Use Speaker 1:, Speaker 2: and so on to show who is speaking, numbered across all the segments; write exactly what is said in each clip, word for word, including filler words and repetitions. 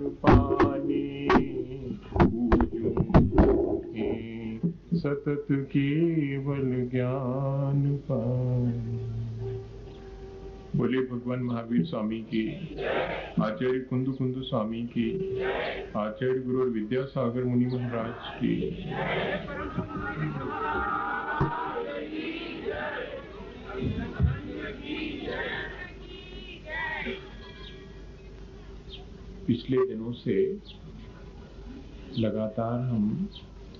Speaker 1: पाने, पूजूं सतत केवल ज्ञान पाने। बोले भगवान महावीर स्वामी की, आचार्य कुंदु कुंदु स्वामी की, आचार्य गुरु और विद्यासागर मुनि महाराज की। पिछले दिनों से लगातार हम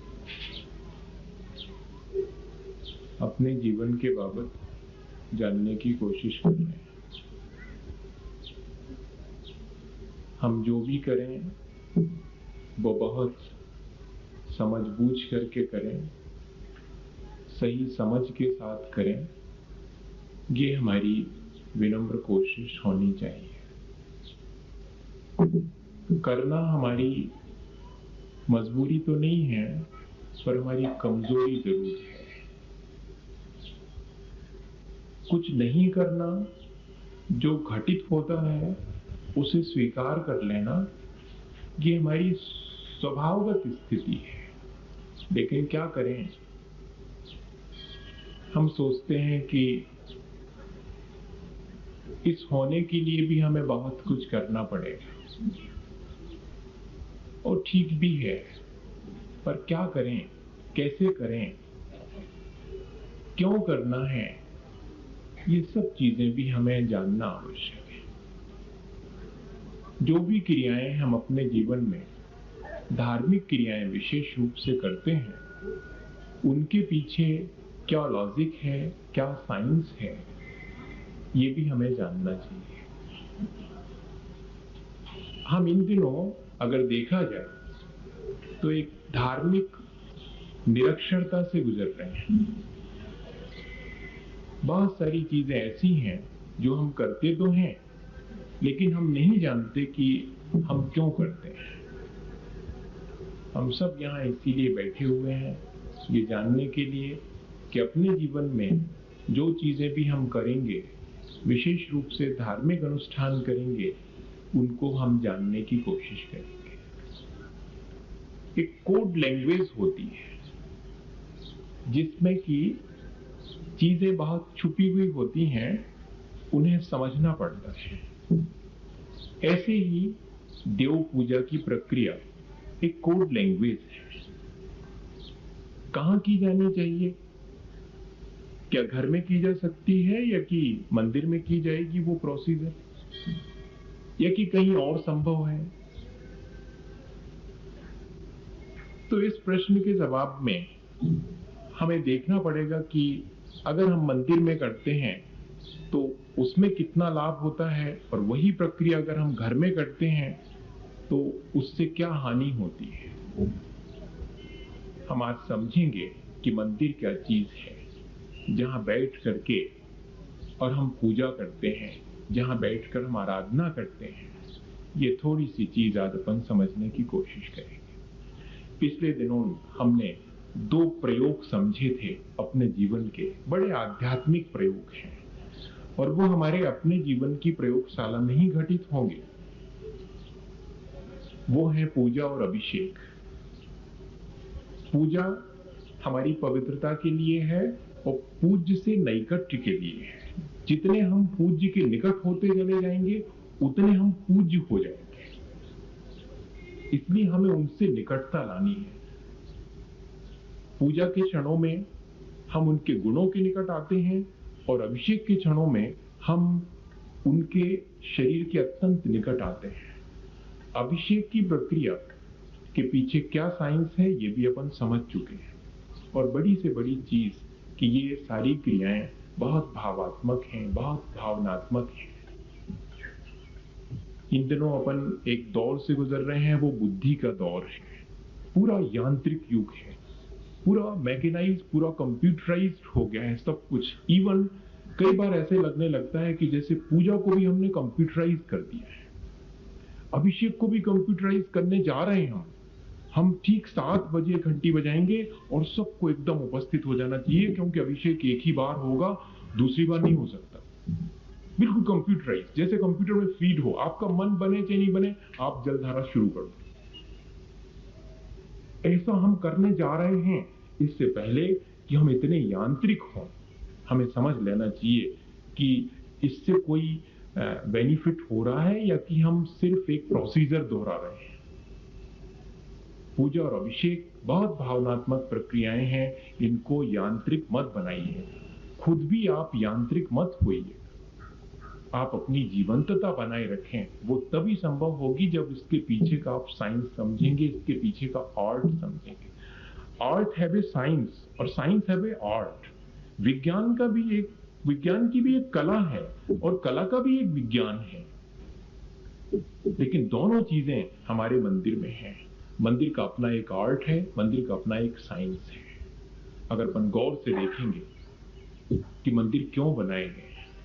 Speaker 1: अपने जीवन के बाबत जानने की कोशिश कर रहे हैं। हम जो भी करें वो बहुत समझ बूझ करके करें, सही समझ के साथ करें, ये हमारी विनम्र कोशिश होनी चाहिए। करना हमारी मजबूरी तो नहीं है, पर हमारी कमजोरी जरूर है। कुछ नहीं करना, जो घटित होता है उसे स्वीकार कर लेना, ये हमारी स्वभावगत स्थिति है। लेकिन क्या करें, हम सोचते हैं कि इस होने के लिए भी हमें बहुत कुछ करना पड़ेगा, और ठीक भी है, पर क्या करें, कैसे करें, क्यों करना है, ये सब चीजें भी हमें जानना आवश्यक है। जो भी क्रियाएं हम अपने जीवन में, धार्मिक क्रियाएं विशेष रूप से करते हैं, उनके पीछे क्या लॉजिक है, क्या साइंस है, ये भी हमें जानना चाहिए। हम इन दिनों अगर देखा जाए तो एक धार्मिक निरक्षरता से गुजर रहे हैं। बहुत सारी चीजें ऐसी हैं जो हम करते तो हैं, लेकिन हम नहीं जानते कि हम क्यों करते हैं। हम सब यहाँ इसीलिए बैठे हुए हैं, ये जानने के लिए कि अपने जीवन में जो चीजें भी हम करेंगे, विशेष रूप से धार्मिक अनुष्ठान करेंगे, उनको हम जानने की कोशिश करेंगे। एक कोड लैंग्वेज होती है जिसमें कि चीजें बहुत छुपी हुई होती हैं, उन्हें समझना पड़ता है। ऐसे ही देव पूजा की प्रक्रिया एक कोड लैंग्वेज है। कहां की जानी चाहिए, क्या घर में की जा सकती है या कि मंदिर में की जाएगी वो प्रोसीजर, या कि कहीं और संभव है? तो इस प्रश्न के जवाब में हमें देखना पड़ेगा कि अगर हम मंदिर में करते हैं तो उसमें कितना लाभ होता है, और वही प्रक्रिया अगर हम घर में करते हैं तो उससे क्या हानि होती है। हम आज समझेंगे कि मंदिर क्या चीज है, जहां बैठ करके और हम पूजा करते हैं, जहां बैठकर हम आराधना करते हैं। ये थोड़ी सी चीज आज अपन समझने की कोशिश करेंगे। पिछले दिनों हमने दो प्रयोग समझे थे अपने जीवन के, बड़े आध्यात्मिक प्रयोग हैं, और वो हमारे अपने जीवन की प्रयोगशाला में ही घटित होंगे। वो है पूजा और अभिषेक। पूजा हमारी पवित्रता के लिए है और पूज्य से नैकट्य के लिए है। जितने हम पूज्य के निकट होते चले जाएंगे, उतने हम पूज्य हो जाएंगे। इसलिए हमें उनसे निकटता लानी है। पूजा के क्षणों में हम उनके गुणों के निकट आते हैं, और अभिषेक के क्षणों में हम उनके शरीर के अत्यंत निकट आते हैं। अभिषेक की प्रक्रिया के पीछे क्या साइंस है, ये भी अपन समझ चुके हैं। और बड़ी से बड़ी चीज कि ये सारी क्रियाएं बहुत भावात्मक हैं, बहुत भावनात्मक हैं। इन दिनों अपन एक दौर से गुजर रहे हैं, वो बुद्धि का दौर है। पूरा यांत्रिक युग है, पूरा मैकेनाइज, पूरा कंप्यूटराइज्ड हो गया है सब कुछ। इवन कई बार ऐसे लगने लगता है कि जैसे पूजा को भी हमने कंप्यूटराइज कर दिया है। अभिषेक को भी कंप्यूटराइज करने जा रहे हैं हम हम ठीक सात बजे घंटी बजाएंगे और सबको एकदम उपस्थित हो जाना चाहिए, क्योंकि अभिषेक एक ही बार होगा, दूसरी बार नहीं हो सकता। बिल्कुल कंप्यूटराइज, जैसे कंप्यूटर में फीड हो, आपका मन बने चाहे नहीं बने, आप जलधारा शुरू कर दो। ऐसा हम करने जा रहे हैं। इससे पहले कि हम इतने यांत्रिक हों, हमें समझ लेना चाहिए कि इससे कोई बेनिफिट हो रहा है या कि हम सिर्फ एक प्रोसीजर दोहरा रहे हैं। पूजा और अभिषेक बहुत भावनात्मक प्रक्रियाएं हैं, इनको यांत्रिक मत बनाइए। खुद भी आप यांत्रिक मत होइए। आप अपनी जीवंतता बनाए रखें। वो तभी संभव होगी जब इसके पीछे का आप साइंस समझेंगे, इसके पीछे का आर्ट समझेंगे। आर्ट है भी साइंस और साइंस है भी आर्ट। विज्ञान का भी एक विज्ञान की भी एक कला है और कला का भी एक विज्ञान है, लेकिन दोनों चीजें हमारे मंदिर में हैं। मंदिर का अपना एक आर्ट है, मंदिर का अपना एक साइंस है। अगर अपन गौर से देखेंगे कि मंदिर क्यों बनाए गए,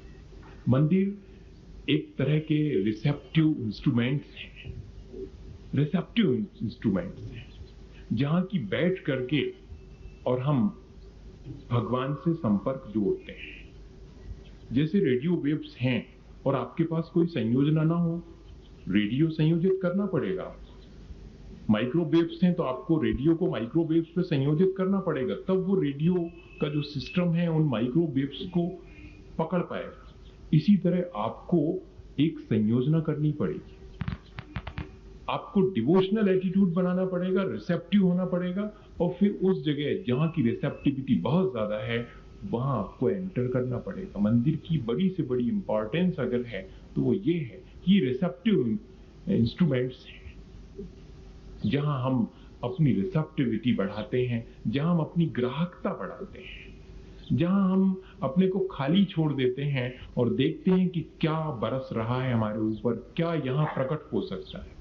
Speaker 1: मंदिर एक तरह के रिसेप्टिव इंस्ट्रूमेंट्स हैं, रिसेप्टिव इंस्ट्रूमेंट्स हैं, जहां की बैठ करके और हम भगवान से संपर्क जोड़ते हैं। जैसे रेडियो वेव्स हैं और आपके पास कोई संयोजना ना हो, रेडियो संयोजित करना पड़ेगा। माइक्रोवेव्स हैं तो आपको रेडियो को माइक्रोवेव्स पे संयोजित करना पड़ेगा, तब वो रेडियो का जो सिस्टम है उन माइक्रोवेव्स को पकड़ पाएगा। इसी तरह आपको एक संयोजना करनी पड़ेगी, आपको डिवोशनल एटीट्यूड बनाना पड़ेगा, रिसेप्टिव होना पड़ेगा, और फिर उस जगह जहां की रिसेप्टिविटी बहुत ज्यादा है वहां आपको एंटर करना पड़ेगा। मंदिर की बड़ी से बड़ी इंपॉर्टेंस अगर है तो वो ये है कि रिसेप्टिव इंस्ट्रूमेंट्स हैं, जहां हम अपनी रिसेप्टिविटी बढ़ाते हैं, जहां हम अपनी ग्राहकता बढ़ाते हैं, जहां हम अपने को खाली छोड़ देते हैं और देखते हैं कि क्या बरस रहा है हमारे ऊपर, क्या यहां प्रकट हो सकता है।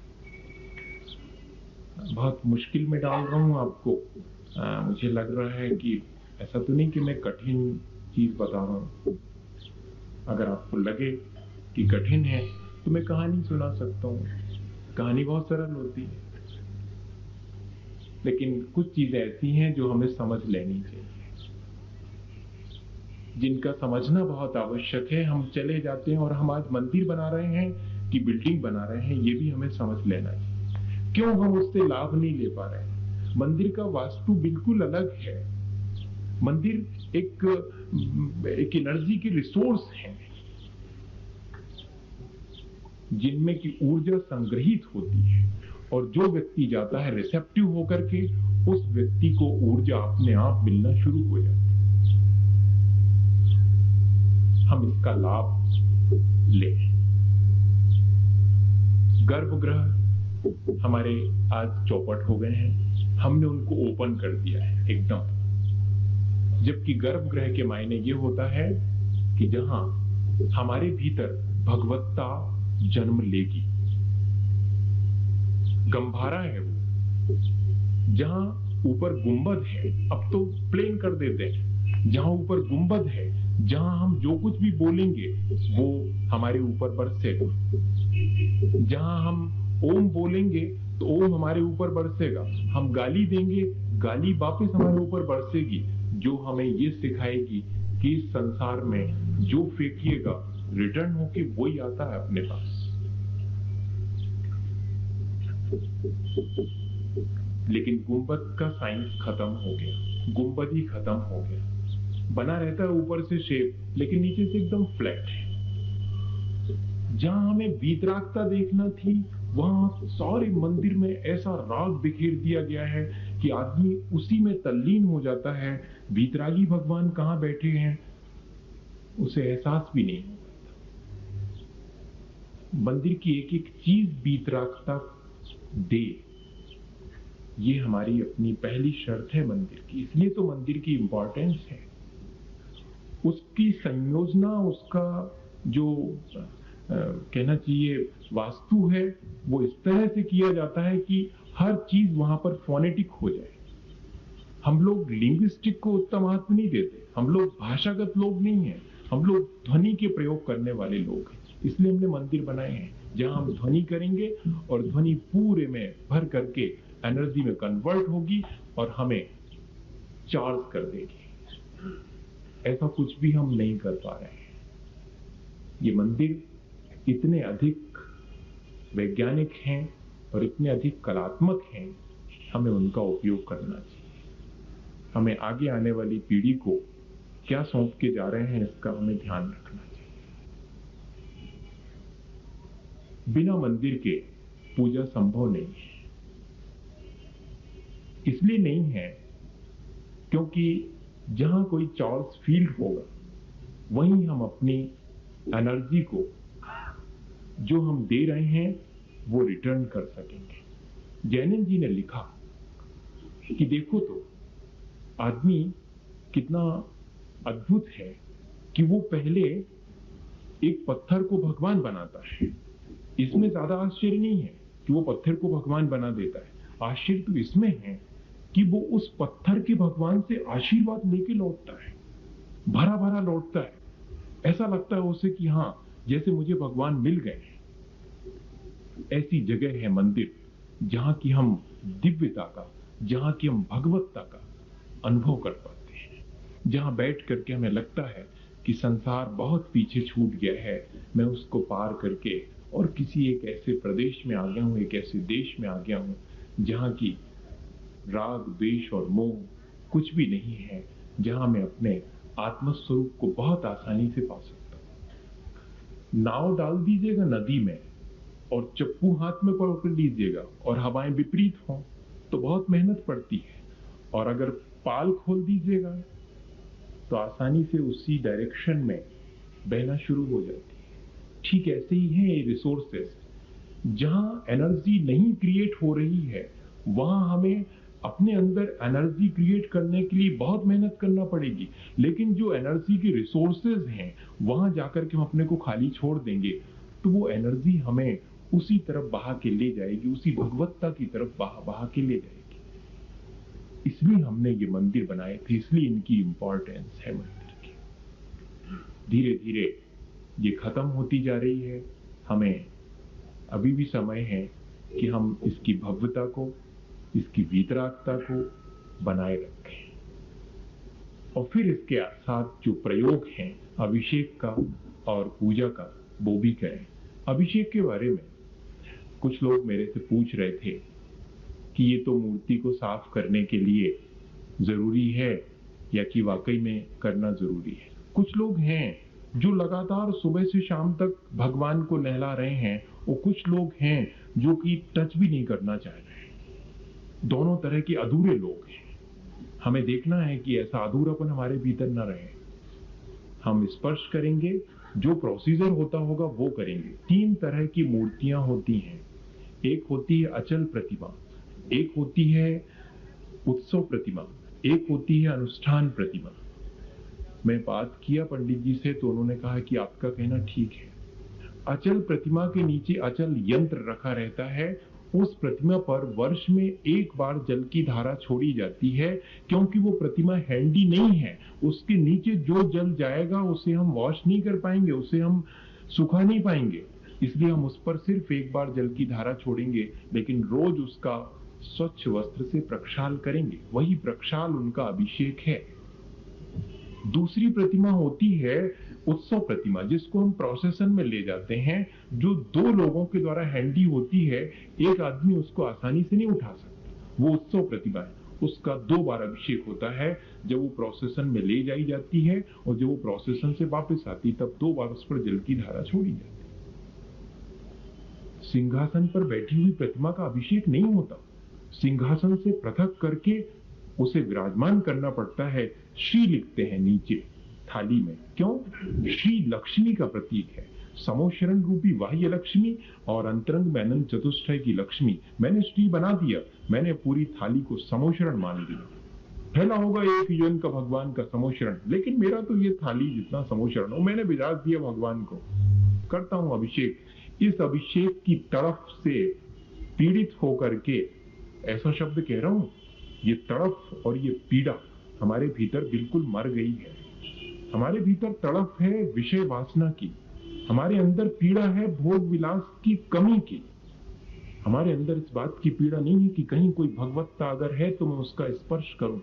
Speaker 1: बहुत मुश्किल में डाल रहा हूं आपको। आ, मुझे लग रहा है कि ऐसा तो नहीं कि मैं कठिन चीज बता रहा हूं। अगर आपको लगे कि कठिन है तो मैं कहानी सुना सकता हूं। कहानी बहुत सरल होती है, लेकिन कुछ चीजें ऐसी हैं जो हमें समझ लेनी चाहिए, जिनका समझना बहुत आवश्यक है। हम चले जाते हैं और हम आज मंदिर बना रहे हैं कि बिल्डिंग बना रहे हैं, ये भी हमें समझ लेना चाहिए। क्यों हम उससे लाभ नहीं ले पा रहे हैं? मंदिर का वास्तु बिल्कुल अलग है। मंदिर एक एक एनर्जी की रिसोर्स है, जिनमें की ऊर्जा संग्रहित होती है, और जो व्यक्ति जाता है रिसेप्टिव होकर के, उस व्यक्ति को ऊर्जा अपने आप मिलना शुरू हो जाती है। हम इसका लाभ लें। गर्भगृह हमारे आज चौपट हो गए हैं, हमने उनको ओपन कर दिया है एकदम, जबकि गर्भगृह के मायने ये होता है कि जहां हमारे भीतर भगवत्ता जन्म लेगी। गंभारा है वो, जहां ऊपर गुंबद है, अब तो प्लेन कर देते हैं, जहां ऊपर गुंबद है, जहां हम जो कुछ भी बोलेंगे वो हमारे ऊपर बरसेगा। जहां हम ओम बोलेंगे तो ओम हमारे ऊपर बरसेगा। हम गाली देंगे, गाली वापस हमारे ऊपर बरसेगी, जो हमें ये सिखाएगी कि इस संसार में जो फेंकिएगा रिटर्न होके वही आता है अपने पास। लेकिन गुंबद का साइंस खत्म हो गया, गुंबद ही खत्म हो गया। बना रहता है ऊपर से शेप, लेकिन नीचे से एकदम फ्लैट है। जहां हमें वीतरागता देखना थी, वहां सारे मंदिर में ऐसा राग बिखेर दिया गया है कि आदमी उसी में तल्लीन हो जाता है। वीतरागी भगवान कहां बैठे हैं उसे एहसास भी नहीं होता। मंदिर की एक एक चीज वीतरागता दे, ये हमारी अपनी पहली शर्त है मंदिर की। इसलिए तो मंदिर की इंपॉर्टेंस है। उसकी संयोजना, उसका जो आ, कहना चाहिए वास्तु है, वो इस तरह से किया जाता है कि हर चीज वहां पर फोनेटिक हो जाए। हम लोग लिंग्विस्टिक को उतना महत्व नहीं देते, हम लोग भाषागत लोग नहीं हैं, हम लोग ध्वनि के प्रयोग करने वाले लोग हैं। इसलिए हमने मंदिर बनाए हैं जहां हम ध्वनि करेंगे और ध्वनि पूरे में भर करके एनर्जी में कन्वर्ट होगी और हमें चार्ज कर देगी। ऐसा कुछ भी हम नहीं कर पा रहे हैं। ये मंदिर इतने अधिक वैज्ञानिक हैं और इतने अधिक कलात्मक हैं, हमें उनका उपयोग करना चाहिए। हमें आगे आने वाली पीढ़ी को क्या सौंप के जा रहे हैं, इसका हमें ध्यान रखना चाहिए। बिना मंदिर के पूजा संभव नहीं है। इसलिए नहीं है क्योंकि जहां कोई चार्ल्स फील्ड होगा, वहीं हम अपनी एनर्जी को जो हम दे रहे हैं वो रिटर्न कर सकेंगे। जैनिन जी ने लिखा कि देखो तो आदमी कितना अद्भुत है कि वो पहले एक पत्थर को भगवान बनाता है। इसमें ज्यादा आश्चर्य नहीं है कि वो पत्थर को भगवान बना देता है। आश्चर्य तो इसमें है कि वो उस पत्थर के भगवान से आशीर्वाद लेके लौटता है, भरा भरा लौटता है। ऐसा लगता है उसे कि हां, जैसे मुझे भगवान मिल गए। ऐसी जगह है मंदिर जहां की हम दिव्यता का, जहां की हम भगवत्ता का अनुभव कर पाते हैं, जहां बैठ करके हमें लगता है कि संसार बहुत पीछे छूट गया है, मैं उसको पार करके और किसी एक ऐसे प्रदेश में आ गया हूं, एक ऐसे देश में आ गया हूं जहां की राग, द्वेष और मोह कुछ भी नहीं है, जहां मैं अपने आत्मस्वरूप को बहुत आसानी से पा सकता हूं। नाव डाल दीजिएगा नदी में और चप्पू हाथ में पकड़ लीजिएगा और हवाएं विपरीत हों तो बहुत मेहनत पड़ती है, और अगर पाल खोल दीजिएगा तो आसानी से उसी डायरेक्शन में बहना शुरू हो जाती है। ठीक ऐसे ही है ये रिसोर्सेस। जहां एनर्जी नहीं क्रिएट हो रही है, वहां हमें अपने अंदर एनर्जी क्रिएट करने के लिए बहुत मेहनत करना पड़ेगी। लेकिन जो एनर्जी के रिसोर्सेज हैं, वहां जाकर के हम अपने को खाली छोड़ देंगे तो वो एनर्जी हमें उसी तरफ बहा के ले जाएगी, उसी भगवत्ता की तरफ बहा बहा के ले जाएगी। इसलिए हमने ये मंदिर बनाए थे, इसलिए इनकी इंपॉर्टेंस है मंदिर की। धीरे धीरे ये खत्म होती जा रही है। हमें अभी भी समय है कि हम इसकी भव्यता को, इसकी वीतरागता को बनाए रखें। और फिर इसके साथ जो प्रयोग हैं अभिषेक का और पूजा का, वो भी करें। अभिषेक के बारे में कुछ लोग मेरे से पूछ रहे थे कि ये तो मूर्ति को साफ करने के लिए जरूरी है या कि वाकई में करना जरूरी है। कुछ लोग हैं जो लगातार सुबह से शाम तक भगवान को नहला रहे हैं, और कुछ लोग हैं जो कि टच भी नहीं करना चाह रहे हैं। दोनों तरह के अधूरे लोग हैं। हमें देखना है कि ऐसा अधूरापन हमारे भीतर न रहे। हम स्पर्श करेंगे, जो प्रोसीजर होता होगा वो करेंगे। तीन तरह की मूर्तियां होती हैं। एक होती है अचल प्रतिमा, एक होती है उत्सव प्रतिमा, एक होती है अनुष्ठान प्रतिमा। मैं बात किया पंडित जी से तो उन्होंने कहा कि आपका कहना ठीक है। अचल प्रतिमा के नीचे अचल यंत्र रखा रहता है। उस प्रतिमा पर वर्ष में एक बार जल की धारा छोड़ी जाती है, क्योंकि वो प्रतिमा हैंडी नहीं है। उसके नीचे जो जल जाएगा उसे हम वॉश नहीं कर पाएंगे, उसे हम सुखा नहीं पाएंगे। इसलिए हम उस पर सिर्फ एक बार जल की धारा छोड़ेंगे, लेकिन रोज उसका स्वच्छ वस्त्र से प्रक्षाल करेंगे। वही प्रक्षाल उनका अभिषेक है। दूसरी प्रतिमा होती है उत्सव प्रतिमा, जिसको हम प्रोसेशन में ले जाते हैं, जो दो लोगों के द्वारा हैंडी होती है। एक आदमी उसको आसानी से नहीं उठा सकता। वो उत्सव प्रतिमा है। उसका दो बार अभिषेक होता है, जब वो प्रोसेशन में ले जाई जाती है और जब वो प्रोसेशन से वापस आती, तब दो बार उस पर जल की धारा छोड़ी जाती है। सिंहासन पर बैठी हुई प्रतिमा का अभिषेक नहीं होता। सिंहासन से पृथक करके उसे विराजमान करना पड़ता है। श्री लिखते हैं नीचे थाली में। क्यों? श्री लक्ष्मी का प्रतीक है। समोशरण रूपी बाह्य लक्ष्मी और अंतरंग में अनंत चतुष्टय की लक्ष्मी। मैंने श्री बना दिया, मैंने पूरी थाली को समोशरण मान लिया। पहला होगा एक जन का भगवान का समोशरण, लेकिन मेरा तो ये थाली जितना समोशरण हो, मैंने विराज दिया भगवान को, करता हूं अभिषेक। इस अभिषेक की तड़फ से पीड़ित होकर के, ऐसा शब्द कह रहा हूं, ये तड़फ और ये पीड़ा हमारे भीतर बिल्कुल मर गई है। हमारे भीतर तड़फ है विषय वासना की, हमारे अंदर पीड़ा है भोग विलास की कमी की। हमारे अंदर इस बात की पीड़ा नहीं है कि कहीं कोई भगवत्ता अगर है तो मैं उसका स्पर्श करूं।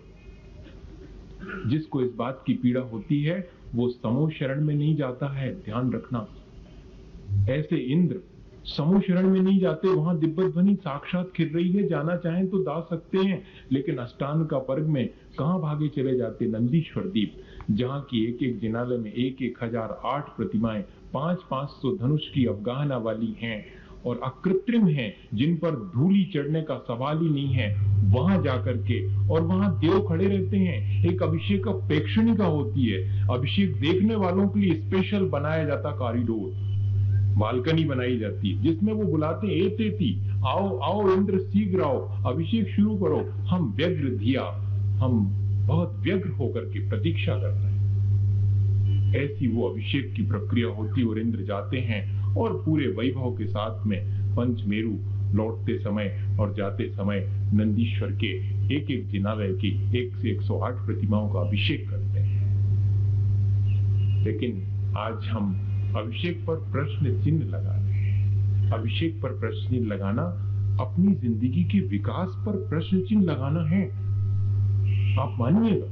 Speaker 1: जिसको इस बात की पीड़ा होती है वो समोशरण में नहीं जाता है, ध्यान रखना। ऐसे इंद्र समूह शरण में नहीं जाते, वहां दिव्य ध्वनि साक्षात खिल रही है, जाना चाहें तो जा सकते हैं, लेकिन अष्टांग का पर्ग में कहां भागे चले जाते? नंदीश्वर दीप, जहां की एक एक जिनालय में एक एक हजार आठ प्रतिमाएं पांच पांच सौ धनुष की अवगाहना वाली हैं और अकृत्रिम हैं, जिन पर धूली चढ़ने का सवाल ही नहीं है, वहां जाकर के, और वहां देव खड़े रहते हैं। एक अभिषेक प्रेक्षणिका होती है, अभिषेक देखने वालों के लिए स्पेशल बनाया जाता कॉरिडोर, बालकनी बनाई जाती है, जिसमें वो बुलाते हैं, ए तेती, आओ आओ इंद्र शीघ्र आओ, अभिषेक शुरू करो। हम व्यग्र धिया, हम बहुत व्यग्र होकर के प्रतीक्षा कर रहे हैं। ऐसी वो अभिषेक की प्रक्रिया होती और इंद्र जाते हैं और पूरे वैभव के साथ में पंचमेरु लौटते समय और जाते समय नंदीश्वर के एक एक जिनालय की एक से एक सौ आठ प्रतिमाओं का अभिषेक करते हैं। लेकिन आज हम अभिषेक पर प्रश्न चिन्ह लगा रहे हैं। अभिषेक पर प्रश्न चिन्ह लगाना अपनी जिंदगी के विकास पर प्रश्न चिन्ह लगाना है, आप मानिएगा।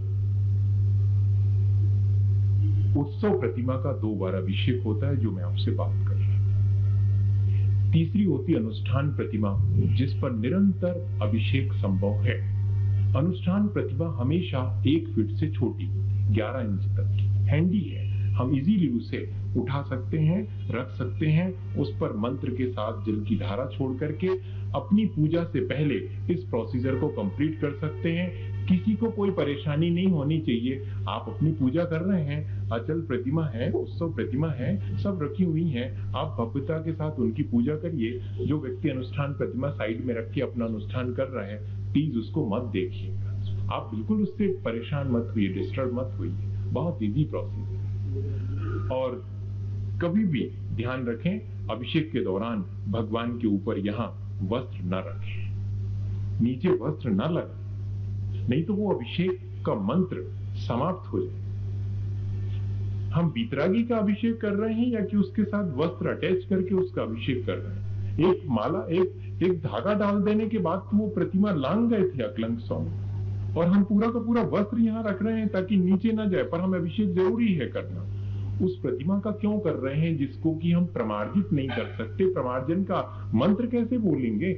Speaker 1: उत्सव प्रतिमा का दो बार अभिषेक होता है, जो मैं आपसे बात कर रहा हूं। तीसरी होती अनुष्ठान प्रतिमा, जिस पर निरंतर अभिषेक संभव है। अनुष्ठान प्रतिमा हमेशा एक फीट से छोटी, ग्यारह इंच तक की हैंडी है, हम इजीली उसे उठा सकते हैं, रख सकते हैं, उस पर मंत्र के साथ जल की धारा छोड़ करके अपनी पूजा से पहले इस प्रोसीजर को कंप्लीट कर सकते हैं। किसी को कोई परेशानी नहीं होनी चाहिए। आप अपनी पूजा कर रहे हैं, अचल प्रतिमा है, उत्सव प्रतिमा है, सब रखी हुई हैं, आप भव्यता के साथ उनकी पूजा करिए। जो व्यक्ति अनुष्ठान प्रतिमा साइड में रख के अपना अनुष्ठान कर रहा है, प्लीज उसको मत देखिएगा, आप बिल्कुल उससे परेशान मत हुई, डिस्टर्ब मत हुई, बहुत इजी प्रोसीजर। और कभी भी ध्यान रखें, अभिषेक के दौरान भगवान के ऊपर यहाँ वस्त्र न रखें, नीचे वस्त्र न लगे, नहीं तो वो अभिषेक का मंत्र समाप्त हो जाए। हम बीतरागी का अभिषेक कर रहे हैं या कि उसके साथ वस्त्र अटैच करके उसका अभिषेक कर रहे हैं? एक माला, एक एक धागा डाल देने के बाद तो वो प्रतिमा लांग गए थे अकलंक स्वामी, और हम पूरा का पूरा वस्त्र यहाँ रख रहे हैं ताकि नीचे ना जाए, पर हम अभिषेक जरूरी है करना। उस प्रतिमा का क्यों कर रहे हैं जिसको कि हम प्रमार्जित नहीं कर सकते? प्रमार्जन का मंत्र कैसे बोलेंगे?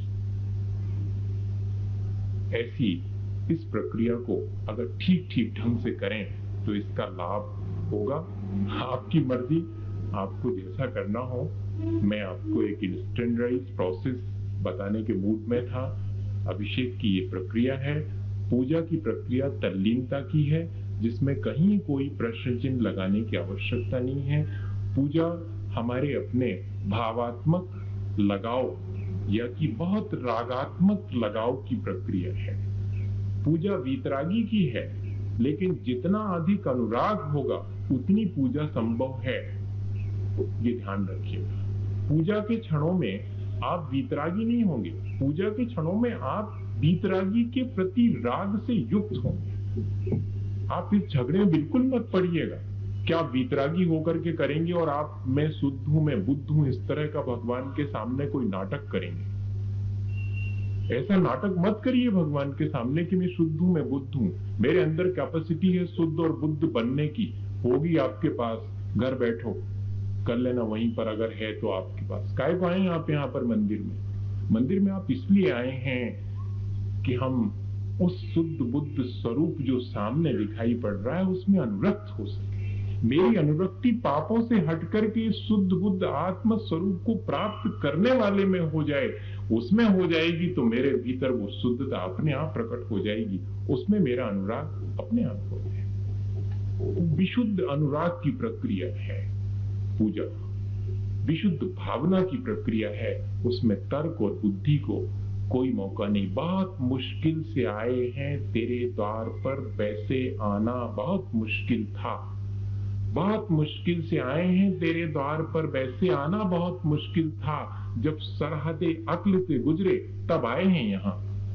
Speaker 1: ऐसी इस प्रक्रिया को अगर ठीक ठीक ढंग से करें तो इसका लाभ होगा। आपकी मर्जी, आपको जैसा करना हो। मैं आपको एक स्टैंडर्डाइज्ड प्रोसेस बताने के मूड में था। अभिषेक की ये प्रक्रिया है, पूजा की प्रक्रिया तल्लीनता की है, जिसमें कहीं कोई प्रश्न चिन्ह लगाने की आवश्यकता नहीं है। पूजा हमारे अपने भावात्मक लगाव या कि बहुत रागात्मक लगाव की प्रक्रिया है। पूजा वीतरागी की है, लेकिन जितना अधिक अनुराग होगा उतनी पूजा संभव है, ये ध्यान रखिएगा। पूजा के क्षणों में आप वीतरागी नहीं होंगे, पूजा के क्षणों में आप वीतरागी के प्रति राग से युक्त होंगे। आप इस झगड़े में बिल्कुल मत पड़िएगा कि आप वीतरागी होकर के करेंगे और आप मैं शुद्ध हूं, मैं बुद्ध हूं, इस तरह का भगवान के सामने कोई नाटक करेंगे। ऐसा नाटक मत करिए भगवान के सामने कि मैं शुद्ध हूं, मैं बुद्ध हूं, मेरे अंदर कैपेसिटी है शुद्ध और बुद्ध बनने की, होगी आपके पास, घर बैठो कर लेना वहीं पर, अगर है तो आपके पास। काय को आए आप यहाँ पर मंदिर में? मंदिर में आप इसलिए आए हैं कि हम उस शुद्ध बुद्ध स्वरूप जो सामने दिखाई पड़ रहा है उसमें अनुरक्त हो सके। मेरी अनुरक्ति पापों से हट करके शुद्ध बुद्ध आत्म स्वरूप को प्राप्त करने वाले में हो जाए, उसमें हो जाएगी तो मेरे भीतर वो शुद्धता अपने आप प्रकट हो जाएगी, उसमें मेरा अनुराग अपने आप हो जाएगा। विशुद्ध अनुराग की प्रक्रिया है पूजा, विशुद्ध भावना की प्रक्रिया है, उसमें तर्क और बुद्धि को कोई मौका नहीं। बहुत मुश्किल से आए हैं तेरे द्वार पर, वैसे आना बहुत मुश्किल था। बहुत मुश्किल से आए हैं तेरे द्वार पर, वैसे आना बहुत मुश्किल था। जब सरहदे अक्ल से गुजरे तब आए हैं यहाँ।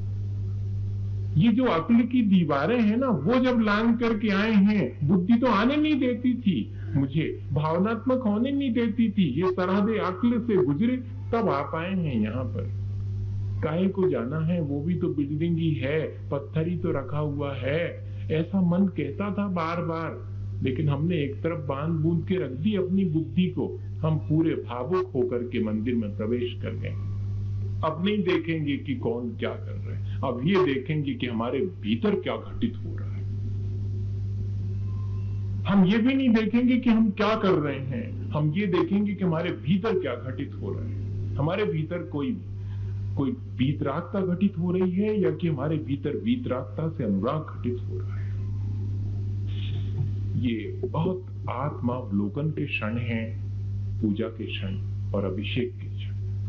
Speaker 1: ये जो अक्ल की दीवारें हैं ना, वो जब लांग करके आए हैं, बुद्धि तो आने नहीं देती थी मुझे, भावनात्मक होने नहीं देती थी। ये सरहदे अक्ल से गुजरे तब आप आए हैं यहाँ पर। काहे को जाना है, वो भी तो बिल्डिंग ही है, पत्थर ही तो रखा हुआ है, ऐसा मन कहता था बार बार। लेकिन हमने एक तरफ बांध बूंद के रख दी अपनी बुद्धि को, हम पूरे भावुक होकर के मंदिर में प्रवेश कर गए। अब नहीं देखेंगे कि कौन क्या कर रहा है, अब ये देखेंगे कि हमारे भीतर क्या घटित हो रहा है। हम ये भी नहीं देखेंगे कि हम क्या कर रहे हैं, हम ये देखेंगे कि हमारे भीतर क्या घटित हो रहा है। हमारे भीतर कोई कोई वीतरागता घटित हो रही है या कि हमारे भीतर वीतरागता से अनुराग घटित हो रहा है। ये बहुत आत्मावलोकन के क्षण हैं, पूजा के क्षण और अभिषेक के क्षण।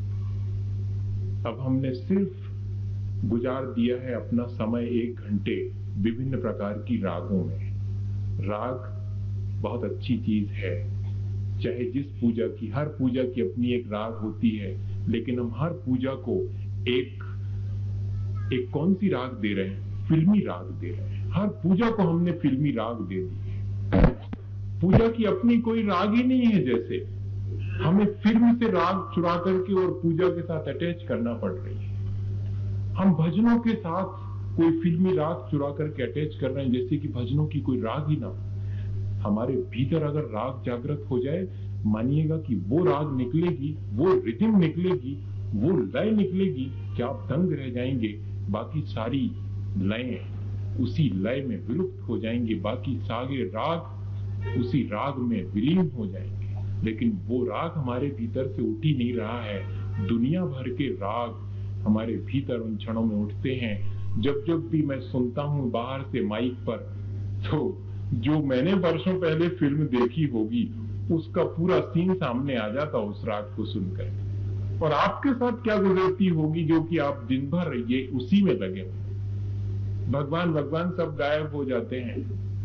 Speaker 1: अब हमने सिर्फ गुजार दिया है अपना समय एक घंटे विभिन्न प्रकार की रागों में। राग बहुत अच्छी चीज है, चाहे जिस पूजा की, हर पूजा की अपनी एक राग होती है, लेकिन हम हर पूजा को एक एक कौन सी राग दे रहे हैं? फिल्मी राग दे रहे हैं। हर पूजा को हमने फिल्मी राग दे दी है। पूजा की अपनी कोई राग ही नहीं है, जैसे हमें फिल्म से राग चुरा करके और पूजा के साथ अटैच करना पड़ रही है। हम भजनों के साथ कोई फिल्मी राग चुरा करके अटैच कर रहे हैं, जैसे कि भजनों की कोई राग ही ना हो। हमारे भीतर अगर राग जागृत हो जाए, मानिएगा कि वो राग निकलेगी, वो रिदम निकलेगी, वो लय निकलेगी कि आप दंग रह जाएंगे। बाकी सारी लयें उसी लय में विलुप्त हो जाएंगे, बाकी सारे राग उसी राग में विलीन हो जाएंगे। लेकिन वो राग हमारे भीतर से उठ ही नहीं रहा है। दुनिया भर के राग हमारे भीतर उन क्षणों में उठते हैं। जब जब भी मैं सुनता हूं बाहर से माइक पर, तो जो मैंने वर्षों पहले फिल्म देखी होगी उसका पूरा सीन सामने आ जाता उस राग को सुनकर। और आपके साथ क्या गुजरती होगी जो कि आप दिन भर ये उसी में लगे हो। भगवान भगवान सब गायब हो जाते हैं,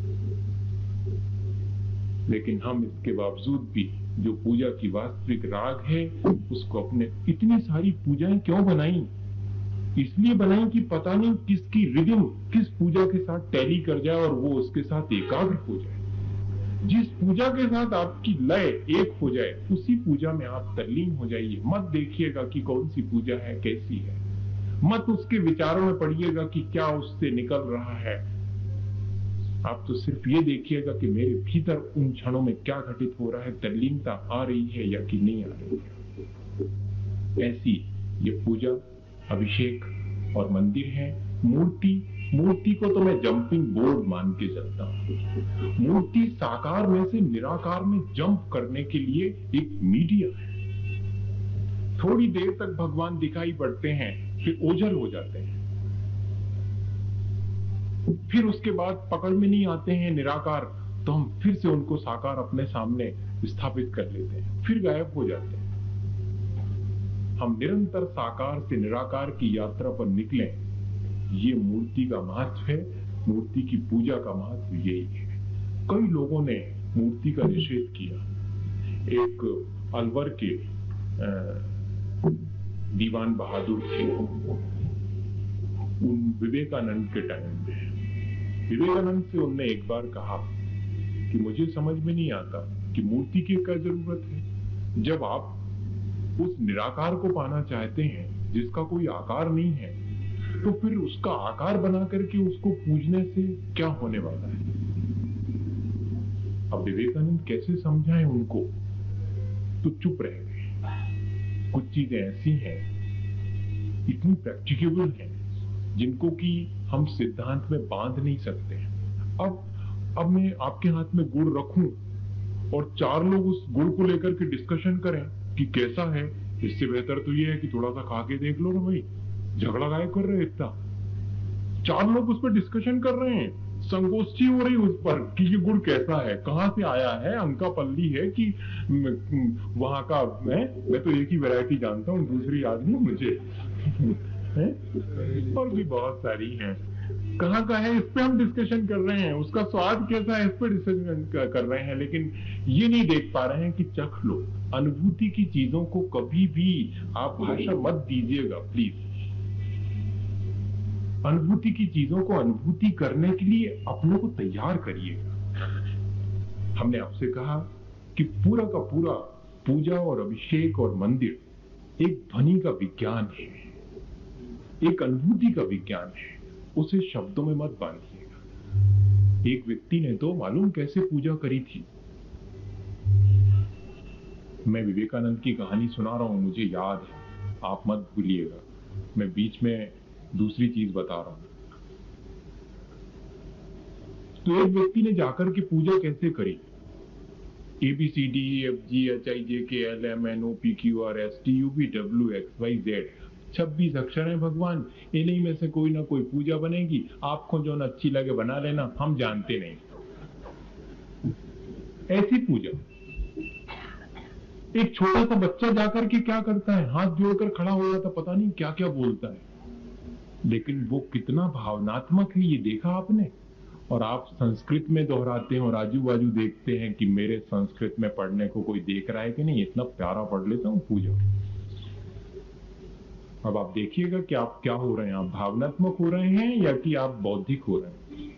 Speaker 1: लेकिन हम इसके बावजूद भी जो पूजा की वास्तविक राग है उसको अपने, इतनी सारी पूजाएं क्यों बनाई? इसलिए बनाई कि पता नहीं किसकी रिदम किस पूजा के साथ टैली कर जाए और वो उसके साथ एकाग्र हो जाए। जिस पूजा के साथ आपकी लय एक हो जाए उसी पूजा में आप तल्लीन हो जाइए। मत देखिएगा कि कौन सी पूजा है, कैसी है, मत उसके विचारों में पड़िएगा कि क्या उससे निकल रहा है। आप तो सिर्फ ये देखिएगा कि मेरे भीतर उन क्षणों में क्या घटित हो रहा है, तल्लीनता आ रही है या कि नहीं आ रही है। ऐसी ये पूजा, अभिषेक और मंदिर है। मूर्ति मूर्ति को तो मैं जंपिंग बोर्ड मान के चलता हूं। मूर्ति साकार में से निराकार में जंप करने के लिए एक मीडिया है। थोड़ी देर तक भगवान दिखाई पड़ते हैं, फिर ओझल हो जाते हैं, फिर उसके बाद पकड़ में नहीं आते हैं निराकार, तो हम फिर से उनको साकार अपने सामने स्थापित कर लेते हैं, फिर गायब हो जाते हैं। हम निरंतर साकार से निराकार की यात्रा पर निकलें, ये मूर्ति का महत्व है। मूर्ति की पूजा का महत्व यही है। कई लोगों ने मूर्ति का निषेध किया। एक अलवर के दीवान बहादुर थे, उन विवेकानंद के टाइम में विवेकानंद से उनने एक बार कहा कि मुझे समझ में नहीं आता कि मूर्ति की क्या जरूरत है। जब आप उस निराकार को पाना चाहते हैं जिसका कोई आकार नहीं है, तो फिर उसका आकार बना करके उसको पूजने से क्या होने वाला है। अब विवेकानंद कैसे समझाएं उनको, तो चुप रह गए। कुछ चीजें ऐसी हैं, इतनी प्रैक्टिकेबल हैं, जिनको कि हम सिद्धांत में बांध नहीं सकते। अब अब मैं आपके हाथ में गुड़ रखूं और चार लोग उस गुड़ को लेकर के डिस्कशन करें कि कैसा है, इससे बेहतर तो ये है कि थोड़ा सा खा के देख लो ना भाई, झगड़ा गाय कर रहे हैं इतना। चार लोग उस पर डिस्कशन कर रहे हैं, संगोष्ठी हो रही उस पर कि ये गुड़ कैसा है, कहां से आया है, अंकापल्ली है कि वहां का है। मैं तो एक ही वैरायटी जानता हूँ, दूसरी याद नहीं मुझे है? और भी बहुत सारी हैं। कहाँ का है, इस पे हम डिस्कशन कर रहे हैं, उसका स्वाद कैसा है, इस पे डिस्कशन कर रहे हैं, लेकिन ये नहीं देख पा रहे हैं कि चख लो। अनुभूति की चीजों को कभी भी आप भाषा मत दीजिएगा प्लीज। अनुभूति की चीजों को अनुभूति करने के लिए अपनों को तैयार करिएगा। हमने आपसे कहा कि पूरा का पूरा पूजा और अभिषेक और मंदिर एक ध्वनि का विज्ञान है, एक अनुभूति का विज्ञान है। उसे शब्दों में मत बांधिएगा। एक व्यक्ति ने तो मालूम कैसे पूजा करी थी। मैं विवेकानंद की कहानी सुना रहा हूं, मुझे याद है, आप मत भूलिएगा। मैं बीच में दूसरी चीज बता रहा हूं। तो एक व्यक्ति ने जाकर के पूजा कैसे करी, A B C D E F G H I J K L M N O P Q R S T U V W X Y Z, छब्बीस अक्षर हैं भगवान, इन्हीं में से कोई ना कोई पूजा बनेगी, आपको जो न अच्छी लगे बना लेना, हम जानते नहीं। ऐसी पूजा एक छोटा सा बच्चा जाकर के क्या करता है, हाथ जोड़कर खड़ा हो जाता, पता नहीं क्या क्या बोलता है, लेकिन वो कितना भावनात्मक है ये देखा आपने। और आप संस्कृत में दोहराते हैं और आजू बाजू देखते हैं कि मेरे संस्कृत में पढ़ने को कोई देख रहा है कि नहीं, इतना प्यारा पढ़ लेता हूं पूजा। अब आप देखिएगा कि आप क्या हो रहे हैं, आप भावनात्मक हो रहे हैं या कि आप बौद्धिक हो रहे हैं।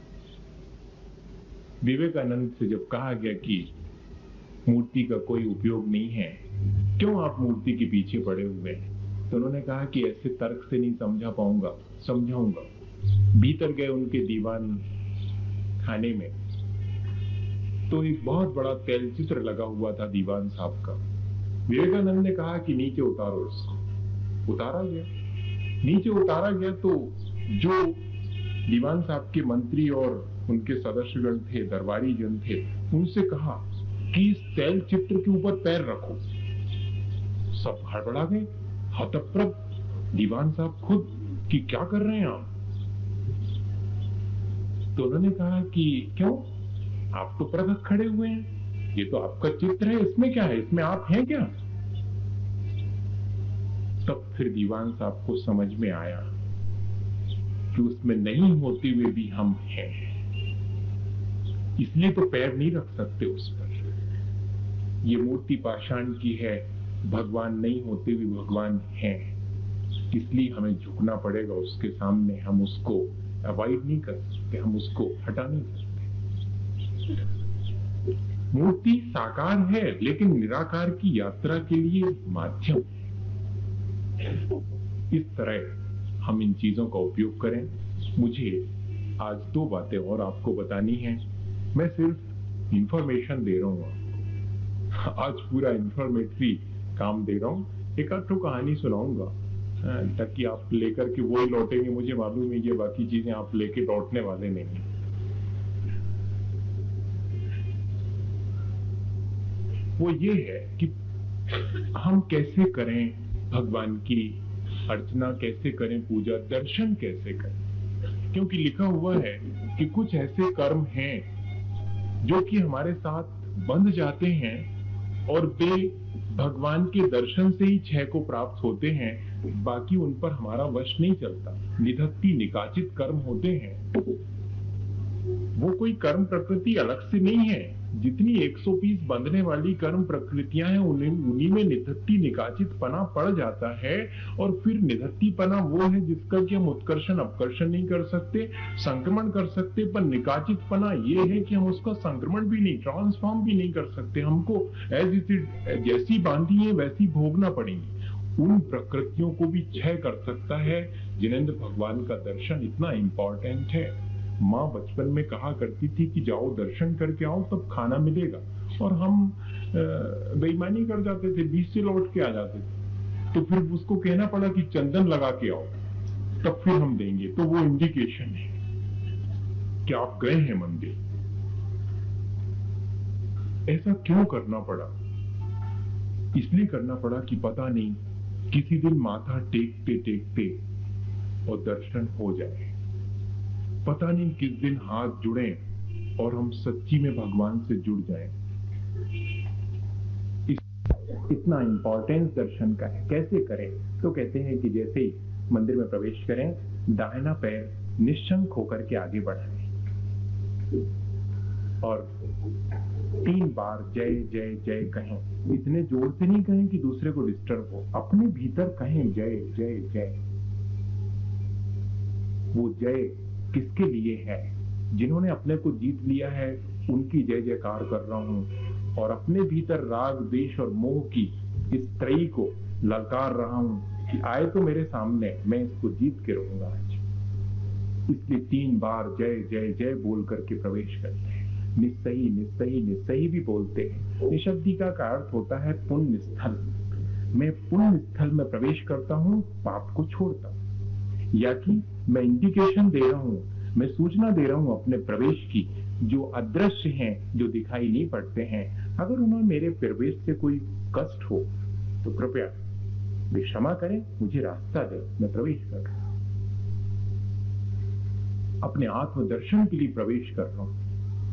Speaker 1: विवेकानंद से जब कहा गया कि मूर्ति का कोई उपयोग नहीं है, क्यों आप मूर्ति के पीछे पड़े हुए हैं, तो उन्होंने कहा कि ऐसे तर्क से नहीं समझा पाऊंगा, समझाऊंगा। भीतर गए उनके दीवान खाने में, तो एक बहुत बड़ा तेल चित्र लगा हुआ था दीवान साहब का। विवेकानंद ने कहा कि नीचे उतारो इसको। उतारा गया, नीचे उतारा गया तो जो दीवान साहब के मंत्री और उनके सदस्यगण थे, दरबारी जन थे, उनसे कहा कि इस तेल चित्र के ऊपर पैर रखो। सब हड़बड़ा गए, हतप्रभ दीवान साहब खुद कि क्या कर रहे हैं आप। तो उन्होंने कहा कि क्यों, आप तो पृथक खड़े हुए हैं, ये तो आपका चित्र है, इसमें क्या है, इसमें आप हैं क्या। तब फिर दीवान साहब को समझ में आया कि उसमें नहीं होते हुए भी हम हैं, इसलिए तो पैर नहीं रख सकते उस पर। ये मूर्ति पाषाण की है, भगवान नहीं होते हुए भगवान हैं, इसलिए हमें झुकना पड़ेगा उसके सामने। हम उसको अवॉइड नहीं कर सकते, हम उसको हटा नहीं सकते। मूर्ति साकार है लेकिन निराकार की यात्रा के लिए माध्यम है। इस तरह हम इन चीजों का उपयोग करें। मुझे आज दो बातें और आपको बतानी है। मैं सिर्फ इंफॉर्मेशन दे रहा हूं, आज पूरा इंफॉर्मेटरी काम दे रहा हूं। एक आध कहानी सुनाऊंगा ताकि आप लेकर के वो ही लौटेंगे, मुझे मालूम है ये बाकी चीजें आप लेके लौटने वाले नहीं। वो ये है कि हम कैसे करें भगवान की अर्चना, कैसे करें पूजा, दर्शन कैसे करें। क्योंकि लिखा हुआ है कि कुछ ऐसे कर्म हैं जो कि हमारे साथ बंध जाते हैं और वे भगवान के दर्शन से ही क्षय को प्राप्त होते हैं, बाकी उन पर हमारा वश नहीं चलता। निधत्ती निकाचित कर्म होते हैं, वो कोई कर्म प्रकृति अलग से नहीं है। जितनी एक सौ बीस बंधने वाली कर्म प्रकृतियां हैं उन्हीं उन्हीं में निधत्ती निकाचित पना पड़ जाता है। और फिर निधत्ती पना वो है जिसका कि हम उत्कर्षण अपकर्षण नहीं कर सकते, संक्रमण कर सकते, पर निकाचित पना ये है कि हम उसका संक्रमण भी नहीं, ट्रांसफॉर्म भी नहीं कर सकते। हमको एज इट इज जैसी बांधी है वैसी भोगना पड़ेगी। उन प्रकृतियों को भी क्षय कर सकता है। जिनेंद्र भगवान का दर्शन इतना इंपॉर्टेंट है। माँ बचपन में कहा करती थी कि जाओ दर्शन करके आओ तब खाना मिलेगा, और हम बेईमानी कर जाते थे, बीच से लौट के आ जाते थे। तो फिर उसको कहना पड़ा कि चंदन लगा के आओ तब फिर हम देंगे। तो वो इंडिकेशन है कि आप गए हैं मंदिर। ऐसा क्यों करना पड़ा? इसलिए करना पड़ा कि पता नहीं किसी दिन माथा टेकते टेकते और दर्शन हो जाए। पता नहीं किस दिन हाथ जुड़े और हम सच्ची में भगवान से जुड़ जाएं। इस, इतना इंपॉर्टेंस दर्शन का है। कैसे करें? तो कहते हैं कि जैसे ही मंदिर में प्रवेश करें, दाहिना पैर निश्चंक होकर के आगे बढ़ाएं और तीन बार जय जय जय कहें। इतने जोर से नहीं कहें कि दूसरे को डिस्टर्ब हो, अपने भीतर कहें जय जय जय। वो जय किसके लिए है? जिन्होंने अपने को जीत लिया है उनकी जय जयकार कर रहा हूं, और अपने भीतर राग द्वेष और मोह की इस त्रयी को ललकार रहा हूं कि आए तो मेरे सामने, मैं इसको जीत के रहूंगा आज। इसलिए तीन बार जय जय जय बोल करके प्रवेश करते हैं। निस्सही निस्सही निस्सही भी बोलते हैं। निशब्दिका का अर्थ होता है पुण्य स्थल। मैं पुण्य स्थल में प्रवेश करता हूं, पाप को छोड़ता हूं, या कि मैं इंडिकेशन दे रहा हूं, मैं सूचना दे रहा हूं अपने प्रवेश की। जो अदृश्य हैं, जो दिखाई नहीं पड़ते हैं, अगर उन्हें मेरे प्रवेश से कोई कष्ट हो तो कृपया वे क्षमा करें, मुझे रास्ता दे, मैं प्रवेश कर रहा हूं, अपने आत्मदर्शन के लिए प्रवेश कर रहा हूं।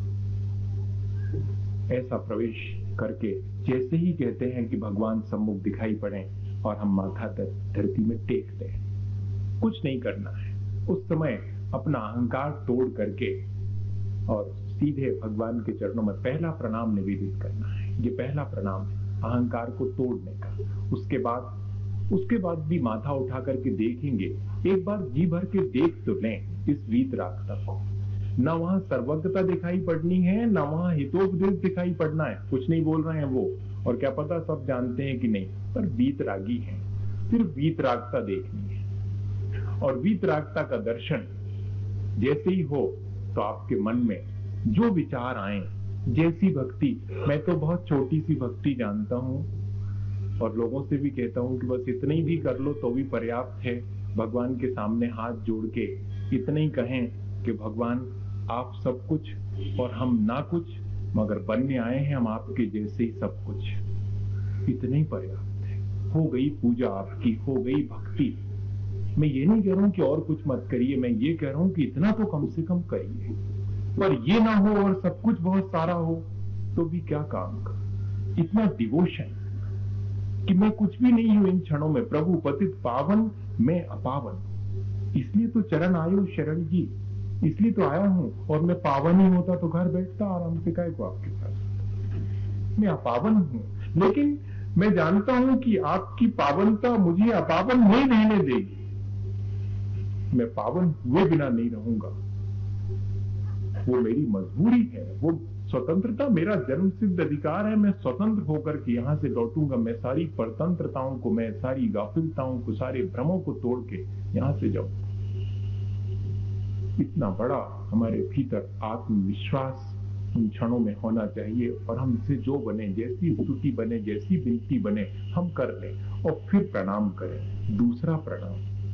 Speaker 1: ऐसा प्रवेश करके जैसे ही कहते हैं कि भगवान सम्मुख दिखाई पड़े और हम माथा धरती में टेक दें, कुछ नहीं करना है। उस समय अपना अहंकार तोड़ करके और सीधे भगवान के चरणों में पहला प्रणाम निवेदित करना है। ये पहला प्रणाम है अहंकार को तोड़ने का। उसके बाद उसके बाद भी माथा उठा करके देखेंगे, एक बार जी भर के देख तो लें इस वीतरागता को। ना वहां सर्वज्ञता दिखाई पड़नी है, ना वहां हितोपदेश दिखाई पड़ना है। कुछ नहीं बोल रहे हैं वो, और क्या पता सब जानते हैं कि नहीं, पर वीतरागी है। सिर्फ वीतरागता देखनी है, और वीतरागता का दर्शन जैसे ही हो तो आपके मन में जो विचार आए, जैसी भक्ति, मैं तो बहुत छोटी सी भक्ति जानता हूं और लोगों से भी कहता हूं कि बस इतना ही भी कर लो तो भी पर्याप्त है। भगवान के सामने हाथ जोड़ के इतना ही कहें कि भगवान आप सब कुछ और हम ना कुछ, मगर बनने आए हैं हम आपके जैसे ही सब कुछ। इतना ही पर्याप्त है। हो गई पूजा आपकी, हो गई भक्ति। मैं ये नहीं कह रहा हूं कि और कुछ मत करिए, मैं ये कह रहा हूं कि इतना तो कम से कम करिए। पर ये ना हो और सब कुछ बहुत सारा हो तो भी क्या काम का। इतना डिवोशन कि मैं कुछ भी नहीं हूं इन क्षणों में, प्रभु पतित पावन, मैं अपावन। इसलिए तो चरण आयो शरण जी, इसलिए तो आया हूं। और मैं पावन ही होता तो घर बैठता आराम से, काहे को आपके पास। मैं अपावन हूं, लेकिन मैं जानता हूं कि आपकी पावनता मुझे अपावन नहीं रहने देगी। मैं पावन हुए बिना नहीं रहूंगा, वो मेरी मजबूरी है। वो स्वतंत्रता मेरा जन्म सिद्ध अधिकार है। मैं स्वतंत्र होकर के यहां से लौटूंगा। मैं सारी परतंत्रताओं को, मैं सारी गाफिलताओं को, सारे भ्रमों को तोड़ के यहां से जाऊं। इतना बड़ा हमारे भीतर आत्मविश्वास इन क्षणों में होना चाहिए, और हमसे जो बने, जैसी स्तुति बने, जैसी विनती बने, हम कर लें और फिर प्रणाम करें। दूसरा प्रणाम,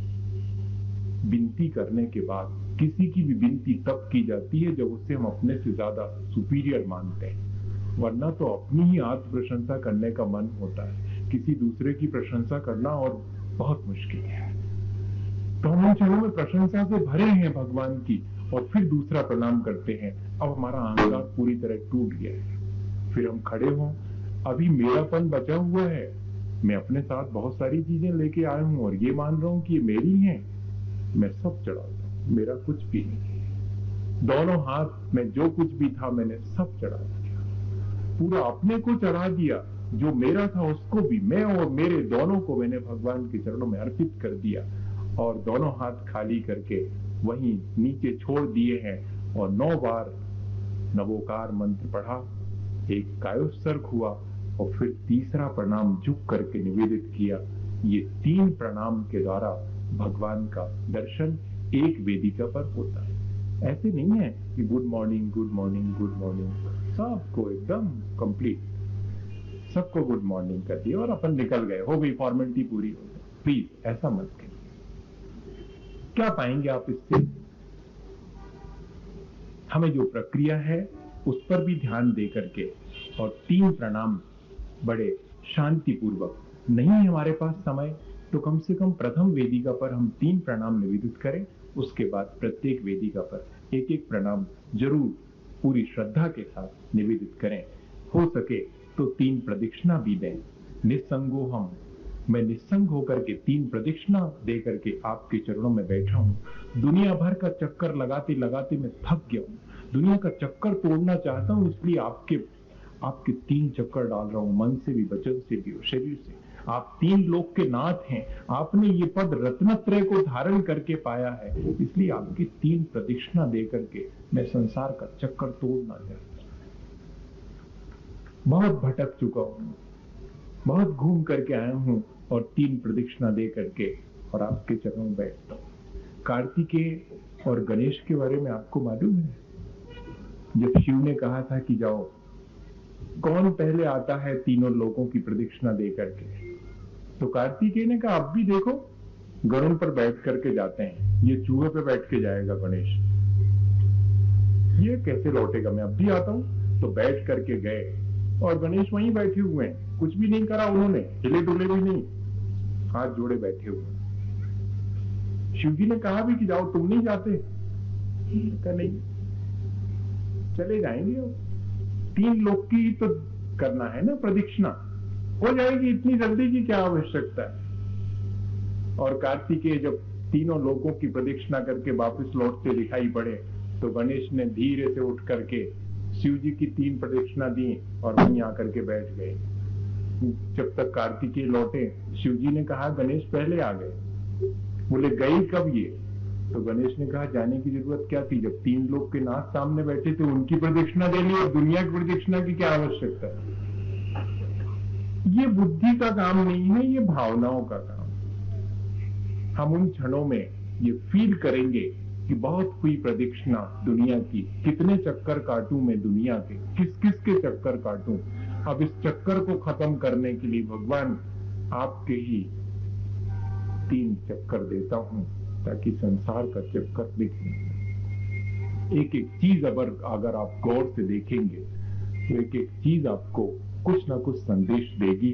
Speaker 1: विनती करने के बाद किसी की भी विनती तब की जाती है जब उसे हम अपने से ज्यादा सुपीरियर मानते हैं, वरना तो अपनी ही आत्म प्रशंसा करने का मन होता है। किसी दूसरे की प्रशंसा करना और बहुत मुश्किल है। तो हम चरणों में प्रशंसा से भरे हैं भगवान की, और फिर दूसरा प्रणाम करते हैं। अब हमारा अहंकार पूरी तरह टूट गया है। फिर हम खड़े हों, अभी मेरापन बचा हुआ है, मैं अपने साथ बहुत सारी चीजें लेके आया हूं और ये मान रहा हूं कि ये मेरी हैं, मैं सब चढ़ाता हूं, मेरा कुछ भी नहीं। दोनों हाथ में जो कुछ भी था मैंने सब चढ़ा दिया, पूरा अपने को चढ़ा दिया। जो मेरा था उसको भी, मैं और मेरे दोनों को मैंने भगवान के चरणों में अर्पित कर दिया, और दोनों हाथ खाली करके वहीं नीचे छोड़ दिए हैं। और नौ बार नवोकार मंत्र पढ़ा, एक कायोत्सर्ग हुआ, और फिर तीसरा प्रणाम झुक करके निवेदित किया। ये तीन प्रणाम के द्वारा भगवान का दर्शन एक वेदिका पर होता है। ऐसे नहीं है कि good morning good morning good morning, सबको एकदम कंप्लीट, सबको गुड मॉर्निंग कर दिया और अपन निकल गए, हो गई फॉर्मेलिटी पूरी हो गई। प्लीज ऐसा मत करिए। क्या पाएंगे आप इससे? हमें जो प्रक्रिया है उस पर भी ध्यान दे करके, और तीन प्रणाम बड़े शांतिपूर्वक, नहीं हमारे पास समय तो कम से कम प्रथम वेदिका पर हम तीन प्रणाम निवेदित करें। उसके बाद प्रत्येक वेदिका पर एक एक प्रणाम जरूर पूरी श्रद्धा के साथ निवेदित करें। हो सके तो तीन प्रदक्षिणा भी दें। निस्संगो हम, मैं निस्संग होकर के तीन प्रदक्षिणा दे करके आपके चरणों में बैठा हूं। दुनिया भर का चक्कर लगाते लगाते मैं थक गया हूं, दुनिया का चक्कर तोड़ना चाहता हूं, इसलिए आपके आपके तीन चक्कर डाल रहा हूं, मन से भी, वचन से भी और शरीर से। आप तीन लोक के नाथ हैं, आपने ये पद रत्नत्रय को धारण करके पाया है, इसलिए आपकी तीन प्रदक्षिणा दे करके मैं संसार का चक्कर तोड़ना चाहता हूं। बहुत भटक चुका हूं, बहुत घूम करके आया हूं, और तीन प्रदक्षिणा दे करके और आपके चरणों में बैठता हूं। कार्तिकेय और गणेश के बारे में आपको मालूम है? जब शिव ने कहा था कि जाओ, कौन पहले आता है तीनों लोगों की प्रदक्षिणा दे करके, तो कार्तिकेय ने कहा अब भी देखो, गरुड़ पर बैठ करके जाते हैं, ये चूहे पे बैठ के जाएगा गणेश, ये कैसे लौटेगा, मैं अब भी आता हूं। तो बैठ करके गए और गणेश वहीं बैठे हुए हैं, कुछ भी नहीं करा उन्होंने, हिले डुले भी नहीं, हाथ जोड़े बैठे हुए। शिवजी ने कहा भी कि जाओ, तुम नहीं जाते? कहा नहीं, चले जाएंगे, तीन लोग की तो करना है ना प्रदक्षिणा, हो जाएगी, इतनी जल्दी की क्या आवश्यकता है। और कार्तिकेय जब तीनों लोगों की प्रदक्षिणा करके वापस लौटते दिखाई पड़े तो गणेश ने धीरे से उठ करके शिव जी की तीन प्रदक्षिणा दी और वहीं आकर के बैठ गए। जब तक कार्तिकेय लौटे, शिव जी ने कहा गणेश पहले आ गए। बोले गई कब ये? तो गणेश ने कहा जाने की जरूरत क्या थी, जब तीन लोग के नाथ सामने बैठे थे उनकी प्रदक्षिणा दे ली, और दुनिया की प्रदक्षिणा की क्या आवश्यकता है। ये बुद्धि का काम नहीं है, ये भावनाओं का काम। हम उन क्षणों में ये फील करेंगे कि बहुत हुई प्रदक्षिणा दुनिया की, कितने चक्कर काटूं मैं दुनिया के, किस किस के चक्कर काटूं। अब इस चक्कर को खत्म करने के लिए भगवान आपके ही तीन चक्कर देता हूं ताकि संसार का चक्कर दिखे। एक एक चीज अगर अगर आप गौर से देखेंगे तो एक एक चीज आपको कुछ ना कुछ संदेश देगी।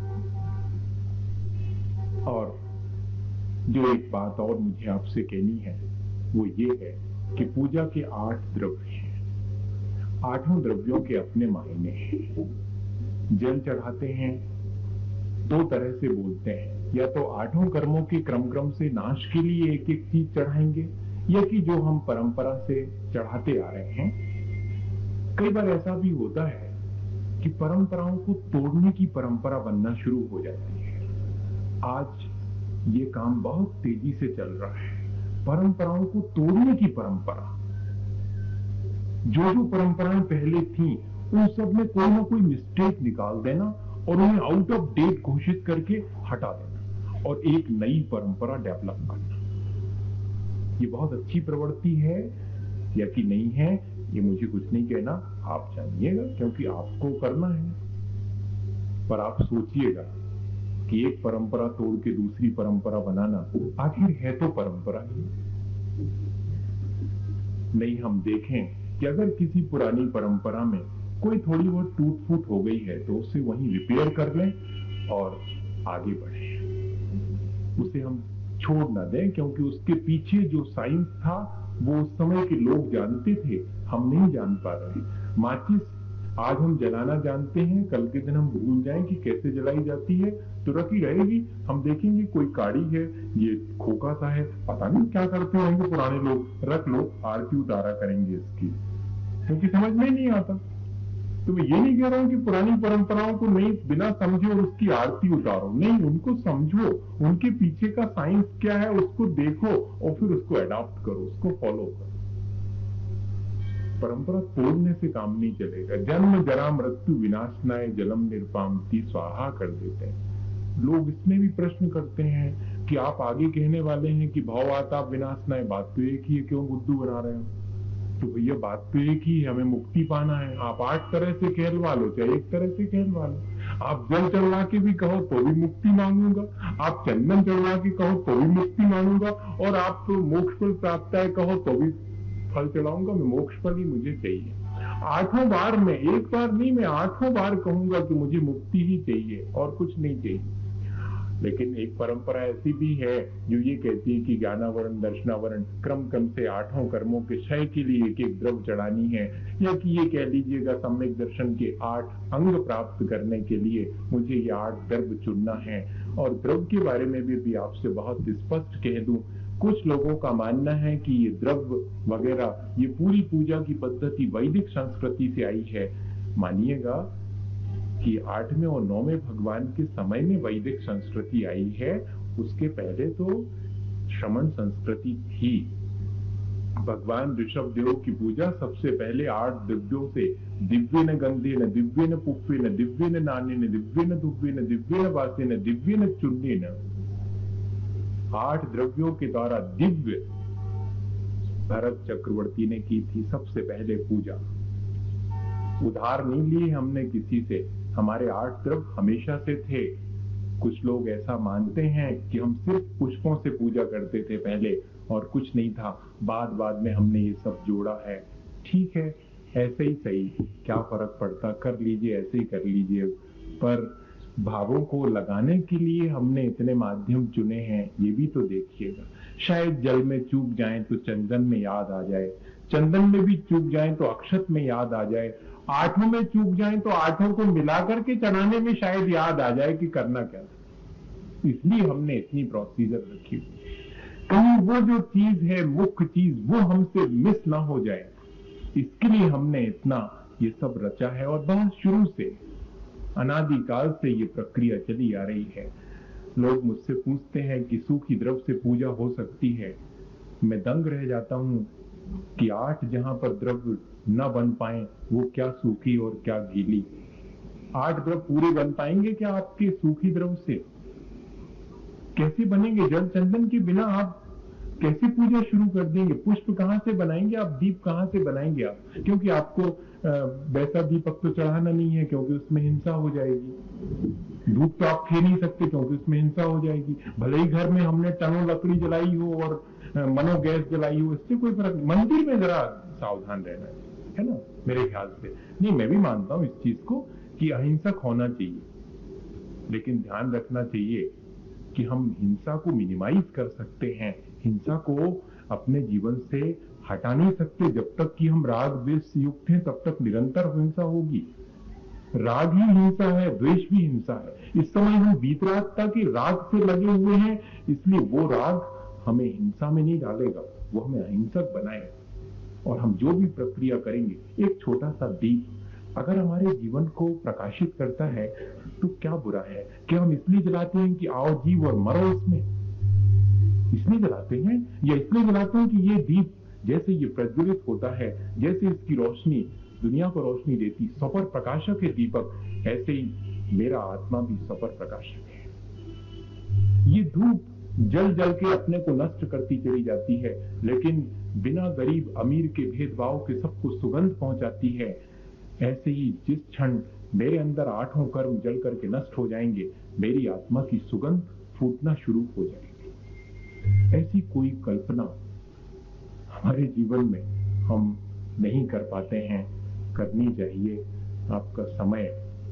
Speaker 1: और जो एक बात और मुझे आपसे कहनी है वो ये है कि पूजा के आठ द्रव्य हैं, आठों द्रव्यों के अपने मायने हैं। जल चढ़ाते हैं दो तरह से बोलते हैं, या तो आठों कर्मों के क्रम क्रम से नाश के लिए एक एक चीज चढ़ाएंगे, या कि जो हम परंपरा से चढ़ाते आ रहे हैं। कई बार ऐसा भी होता है कि परंपराओं को तोड़ने की परंपरा बनना शुरू हो जाती है। आज ये काम बहुत तेजी से चल रहा है, परंपराओं को तोड़ने की परंपरा। जो जो परंपराएं पहले थी उन सब में कोई ना कोई मिस्टेक निकाल देना और उन्हें आउट ऑफ डेट घोषित करके हटा देना और एक नई परंपरा डेवलप करना। ये बहुत अच्छी प्रवृत्ति है या कि नहीं है, ये मुझे कुछ नहीं कहना, आप जानिएगा, क्योंकि आपको करना है। पर आप सोचिएगा कि एक परंपरा तोड़ के दूसरी परंपरा बनाना आखिर है तो परंपरा ही नहीं। हम देखें कि अगर किसी पुरानी परंपरा में कोई थोड़ी बहुत टूट फूट हो गई है तो उसे वहीं रिपेयर कर लें और आगे बढ़ें, उसे हम छोड़ ना दें, क्योंकि उसके पीछे जो साइंस था वो उस समय के लोग जानते थे, हम नहीं जान पा रहे। माचिस आज हम जलाना जानते हैं, कल के दिन हम भूल जाएं कि कैसे जलाई जाती है तो रखी रहेगी। हम देखेंगे कोई काड़ी है, ये खोखा सा है, पता नहीं क्या करते होंगे पुराने लोग, रख लो, आरती उतारा करेंगे इसकी, क्योंकि समझ में नहीं आता। तो मैं ये नहीं कह रहा हूं कि पुरानी परंपराओं को नहीं बिना समझे और उसकी आरती उतारो, नहीं, उनको समझो, उनके पीछे का साइंस क्या है उसको देखो और फिर उसको अडॉप्ट करो, उसको फॉलो करो। परंपरा तोड़ने से काम नहीं चलेगा। जन्म जरा मृत्यु विनाशनाय जलम निर्पामति स्वाहा कर देते हैं लोग। इसमें भी प्रश्न करते हैं कि आप आगे कहने वाले हैं कि भाव आता विनाशनाय, बात तो एक ही है, क्यों बुद्धू बना रहे हो? तो भैया बात तो एक ही, हमें मुक्ति पाना है। आप आठ तरह से कहलवा लो, चाहे एक तरह से कहलवा लो। आप जल चढ़वा के भी कहो तो भी मुक्ति मांगूंगा, आप चंदन चढ़वा के कहो तो भी मुक्ति मांगूंगा, और आप तो मोक्ष फल प्राप्त है कहो तो भी फल चढ़ाऊंगा। मैं मोक्ष फल ही मुझे चाहिए। आठों बार में, एक बार नहीं, मैं आठों बार कहूंगा कि मुझे मुक्ति ही चाहिए और कुछ नहीं चाहिए। लेकिन एक परंपरा ऐसी भी है जो ये कहती है कि ज्ञानावरण दर्शनावरण क्रम क्रम से आठों कर्मों के क्षय के लिए एक एक द्रव्य चढ़ानी है, या कि ये कह लीजिएगा सम्यक दर्शन के आठ अंग प्राप्त करने के लिए मुझे ये आठ द्रव्य चुनना है। और द्रव्य के बारे में भी, भी आपसे बहुत स्पष्ट कह दूं, कुछ लोगों का मानना है कि ये द्रव्य वगैरह ये पूरी पूजा की पद्धति वैदिक संस्कृति से आई है। मानिएगा कि आठवें और नौवें भगवान के समय में वैदिक संस्कृति आई है, उसके पहले तो श्रमण संस्कृति थी। भगवान ऋषभ देव की पूजा सबसे पहले आठ द्रव्यों से, दिव्य न गंधे न दिव्य न पुष्पे न दिव्य न नाने न दिव्य न दुव्य न दिव्य न वासे न दिव्य न चुन्ने न, आठ द्रव्यों के द्वारा दिव्य भरत चक्रवर्ती ने की थी सबसे पहले पूजा। उधार नहीं लिए हमने किसी से, हमारे आठ द्रव्य हमेशा से थे। कुछ लोग ऐसा मानते हैं कि हम सिर्फ पुष्पों से पूजा करते थे पहले और कुछ नहीं था, बाद बाद में हमने ये सब जोड़ा है। ठीक है, ऐसे ही सही, क्या फर्क पड़ता, कर लीजिए, ऐसे ही कर लीजिए। पर भावों को लगाने के लिए हमने इतने माध्यम चुने हैं, ये भी तो देखिएगा। शायद जल में चूक जाएं तो चंदन में याद आ जाए, चंदन में भी चूक जाएं तो अक्षत में याद आ जाए, आठों में चूक जाएं तो आठों को मिलाकर के चढ़ाने में शायद याद आ जाए कि करना क्या था। इसलिए हमने इतनी प्रोसीजर रखी हुई, कहीं वो जो चीज है, मुख्य चीज, वो हमसे मिस ना हो जाए, इसके लिए हमने इतना ये सब रचा है। और बहुत शुरू से, अनादिकाल से ये प्रक्रिया चली आ रही है। लोग मुझसे पूछते हैं कि सूखी द्रव्य से पूजा हो सकती है। मैं दंग रह जाता हूं कि आठ जहां पर द्रव्य न बन पाए, वो क्या सूखी और क्या गीली। आठ द्रव्य पूरे बन पाएंगे क्या आपके सूखी द्रव्य से? कैसे बनेंगे? जल चंदन के बिना आप कैसे पूजा शुरू कर देंगे? पुष्प कहां से बनाएंगे आप? दीप कहां से बनाएंगे आप? क्योंकि आपको वैसा दीपक तो चढ़ाना नहीं है, क्योंकि उसमें हिंसा हो जाएगी। धूप तो आप खे नहीं सकते, क्योंकि उसमें हिंसा हो जाएगी। भले ही घर में हमने टनों लकड़ी जलाई हो और मनो गैस जलाई हो, इससे कोई फर्क। मंदिर में जरा सावधान रहना है ना, मेरे ख्याल से। नहीं, मैं भी मानता हूं इस चीज को कि अहिंसक होना चाहिए, लेकिन ध्यान रखना चाहिए कि हम हिंसा को मिनिमाइज कर सकते हैं, हिंसा को अपने जीवन से हटा नहीं सकते। जब तक कि हम राग द्वेष से युक्त हैं, तब तक निरंतर हिंसा होगी। राग ही हिंसा है, द्वेष भी हिंसा है। इस समय हम वीतरागता के राग से लगे हुए हैं, इसलिए वो राग हमें हिंसा में नहीं डालेगा, वो हमें अहिंसक बनाएगा। और हम जो भी प्रक्रिया करेंगे, एक छोटा सा दीप अगर हमारे जीवन को प्रकाशित करता है तो क्या बुरा है? क्या हम इसलिए जलाते हैं कि आओ जीव और मरो इसमें, इसलिए जलाते हैं? या इसलिए जलाते हैं कि ये दीप जैसे ये प्रज्वलित होता है, जैसे इसकी रोशनी दुनिया को रोशनी देती, सपर प्रकाशक है दीपक, ऐसे ही मेरा आत्मा भी सपर प्रकाशक है। ये धूप जल जल के अपने को नष्ट करती चली जाती है, लेकिन बिना गरीब अमीर के भेदभाव के सबको सुगंध पहुंचाती है। ऐसे ही जिस क्षण मेरे अंदर आठों कर्म जल करके नष्ट हो जाएंगे, मेरी आत्मा की सुगंध फूटना शुरू हो जाएगी। ऐसी कोई कल्पना हमारे जीवन में हम नहीं कर पाते हैं, करनी चाहिए। आपका समय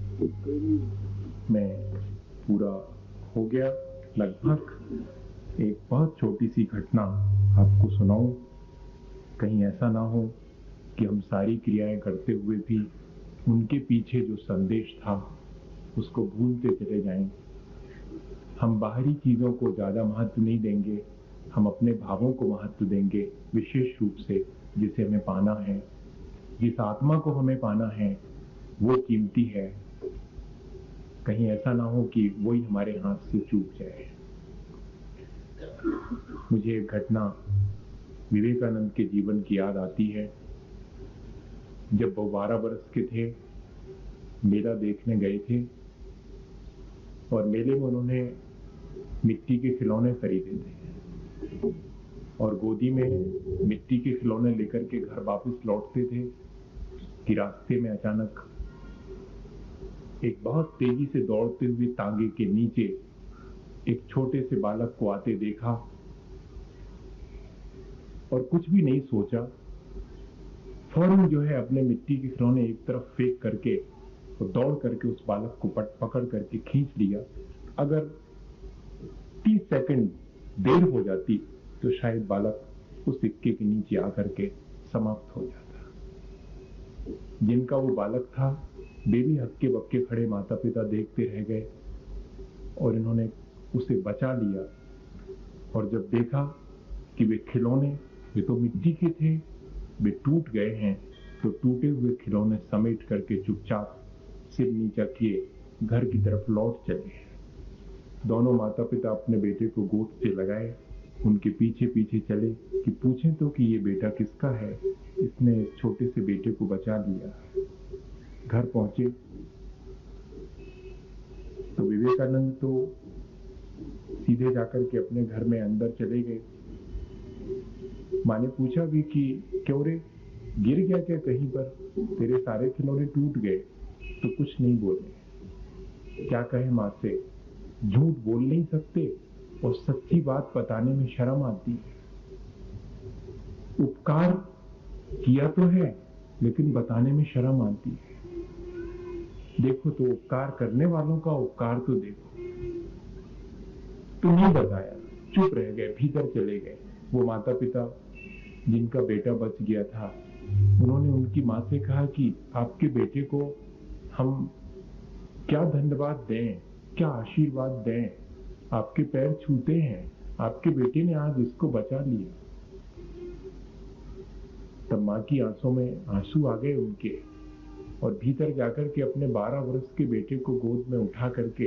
Speaker 1: में पूरा हो गया लगभग। एक बहुत छोटी सी घटना आपको सुनाऊं, कहीं ऐसा ना हो कि हम सारी क्रियाएं करते हुए भी उनके पीछे जो संदेश था उसको भूलते चले जाएं। हम बाहरी चीजों को ज्यादा महत्व नहीं देंगे, हम अपने भावों को महत्व देंगे, विशेष रूप से जिसे हमें पाना है, जिस आत्मा को हमें पाना है वो कीमती है। कहीं ऐसा ना हो कि वही हमारे हाथ से चूक जाए। मुझे एक घटना विवेकानंद के जीवन की याद आती है। जब वो बारह वर्ष के थे, मेला देखने गए थे और मेले में उन्होंने मिट्टी के खिलौने खरीदे थे और गोदी में मिट्टी के खिलौने लेकर के घर वापस लौटते थे कि रास्ते में अचानक एक बहुत तेजी से दौड़ते हुए तांगे के नीचे एक छोटे से बालक को आते देखा और कुछ भी नहीं सोचा, फौरन जो है अपने मिट्टी के खिलौने एक तरफ फेंक करके और दौड़ करके उस बालक को पट पकड़ करके खींच लिया। अगर तीस सेकंड देर हो जाती तो शायद बालक उस सिक्के के नीचे आकर के समाप्त हो जाता। जिनका वो बालक था, वे भी हक्के बक्के खड़े माता पिता देखते रह गए और इन्होंने उसे बचा लिया। और जब देखा कि वे खिलौने, वे तो मिट्टी के थे, वे टूट गए हैं, तो टूटे हुए खिलौने समेट करके चुपचाप सिर नीचा किए घर की तरफ लौट चले। दोनों माता पिता अपने बेटे को गोद से लगाए, उनके पीछे पीछे चले कि पूछें तो कि ये बेटा किसका है, इसने इस छोटे से बेटे को बचा लिया। घर पहुंचे तो विवेकानंद तो सीधे जाकर के अपने घर में अंदर चले गए। माँ ने पूछा भी कि क्यों रे, गिर गया क्या कहीं पर, तेरे सारे खिलौने टूट गए तो कुछ नहीं बोले, क्या कहे माँ से, झूठ बोल नहीं सकते और सच्ची बात बताने में शर्म आती है। उपकार किया तो है लेकिन बताने में शर्म आती है। देखो तो उपकार करने वालों का उपकार तो देखो। तो नहीं बताया, चुप रह गए, भीतर चले गए। वो माता पिता जिनका बेटा बच गया था, उन्होंने उनकी माँ से कहा कि आपके बेटे को हम क्या धन्यवाद दें, क्या आशीर्वाद दें, आपके पैर छूते हैं, आपके बेटे ने आज इसको बचा लिया। तब माँ की आंखों में आंसू आ गए उनके, और भीतर जाकर के अपने बारह वर्ष के बेटे को गोद में उठा करके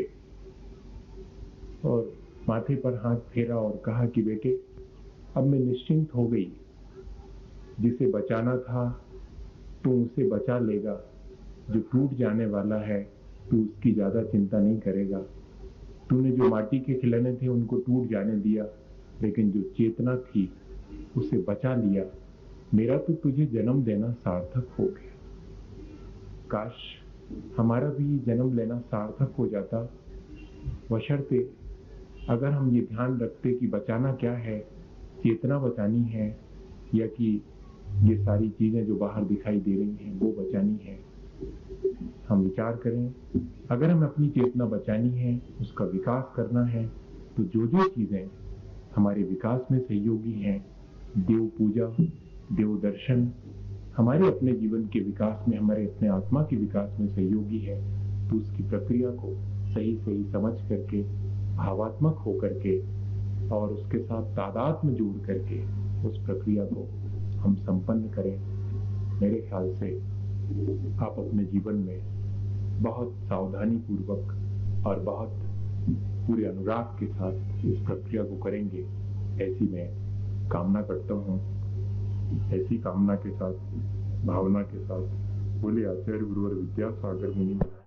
Speaker 1: और माथे पर हाथ फेरा और कहा कि बेटे अब मैं निश्चिंत हो गई, जिसे बचाना था तू उसे बचा लेगा, जो टूट जाने वाला है तू उसकी ज्यादा चिंता नहीं करेगा। तूने जो माटी के खिलौने थे उनको टूट जाने दिया, लेकिन जो चेतना थी उसे बचा लिया। मेरा तो तुझे जन्म देना सार्थक हो गया। काश हमारा भी जन्म लेना सार्थक हो जाता, बशर्ते अगर हम ये ध्यान रखते कि बचाना क्या है, चेतना बचानी है या कि ये सारी चीजें जो बाहर दिखाई दे रही हैं वो बचानी है। हम विचार करें, अगर हमें अपनी चेतना बचानी है, उसका विकास करना है, तो जो जो चीजें हमारे विकास में सहयोगी हैं, देव पूजा, देव दर्शन, हमारे अपने जीवन के विकास में, हमारे अपने आत्मा के विकास में सहयोगी है, तो उसकी प्रक्रिया को सही सही समझ करके, भावात्मक होकर के और उसके साथ तादाद में जोड़ करके उस प्रक्रिया को हम संपन्न करें। मेरे ख्याल से आप अपने जीवन में बहुत सावधानी पूर्वक और बहुत पूरे अनुराग के साथ इस प्रक्रिया को करेंगे, ऐसी मैं कामना करता हूँ। ऐसी कामना के साथ, भावना के साथ बोले आचार्य गुरुवर विद्यासागर मुनि।